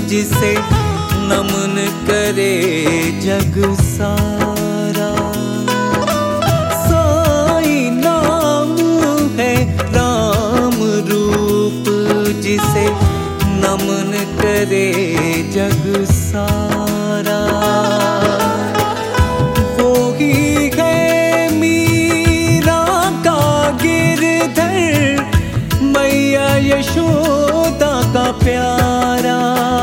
जिसे नमन करे जग सारा। साईं नाम है राम रूप जिसे नमन करे जग सारा। वो ही है मीरा का गिरधर, मैया यशोदा का प्यारा।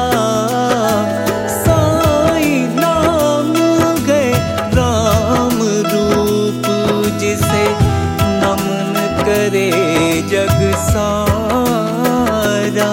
साईं नाम है राम रूप जिसे नमन करे जग सारा।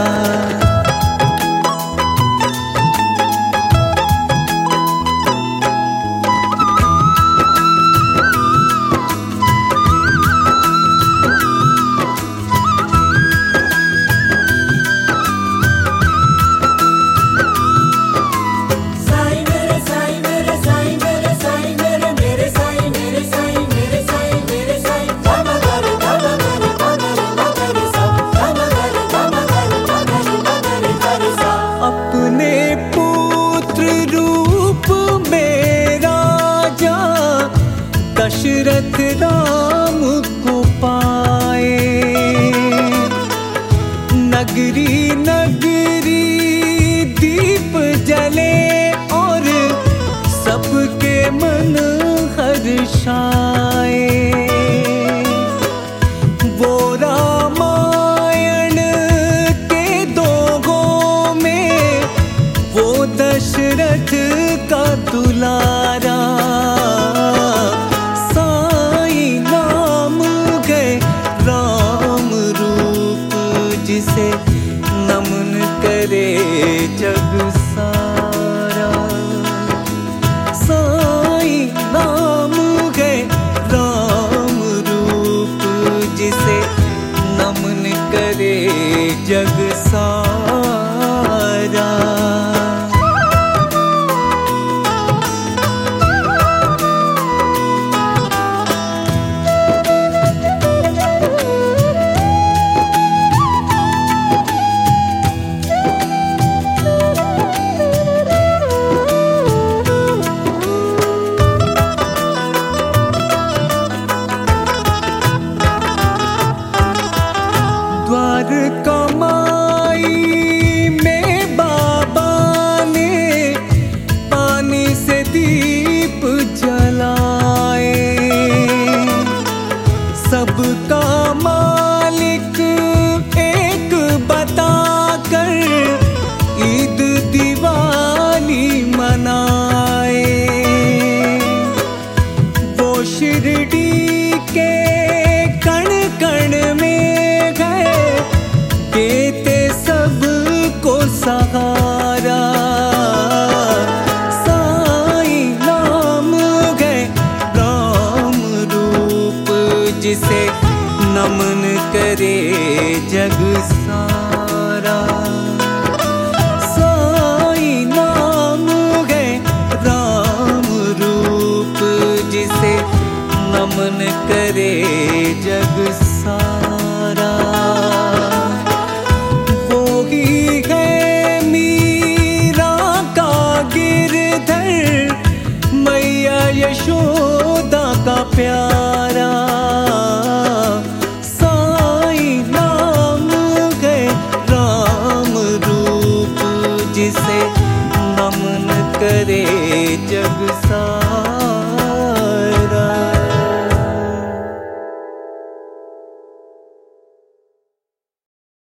दशरथ राम को पाए, नगरी नगरी दीप जले और सबके मन हर्षाए। वो रामायण के दोगों में वो दशरथ का दुलारा। जिसे नमन करे जग सारा। साईं नाम है राम रूप जिसे नमन करे जग सारा। कमाई में बाबा ने पानी से दीप जलाए। सबका मालिक एक बताकर ईद दिवाली मनाए। वो शिरडी के कण कण में देते सबको सहारा। साईं नाम है राम रूप जिसे नमन करे जग सारा। साईं नाम है राम रूप जिसे नमन करे जग सारा। यशोदा का प्यारा। साईं नाम है राम रूप जिसे नमन करे जग सारा।